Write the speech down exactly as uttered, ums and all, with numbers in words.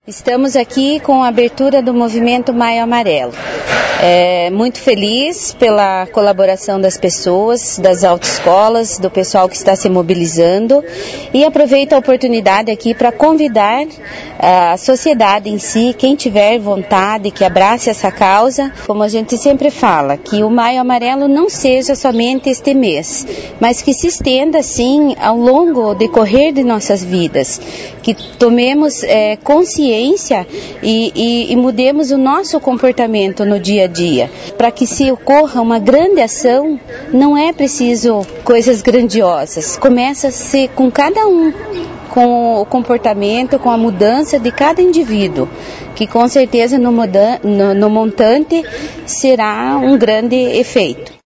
Estamos aqui com a abertura do movimento Maio Amarelo. É, muito feliz pela colaboração das pessoas, das autoescolas, do pessoal que está se mobilizando, e aproveito a oportunidade aqui para convidar a sociedade em si, quem tiver vontade, que abrace essa causa, como a gente sempre fala, que o Maio Amarelo não seja somente este mês, mas que se estenda assim ao longo decorrer de nossas vidas, que tomemos é, consciência e, e, e mudemos o nosso comportamento no dia a dia. Para que se ocorra uma grande ação, não é preciso coisas grandiosas, começa-se com cada um, com o comportamento, com a mudança de cada indivíduo, que com certeza no, muda- no, no montante será um grande efeito.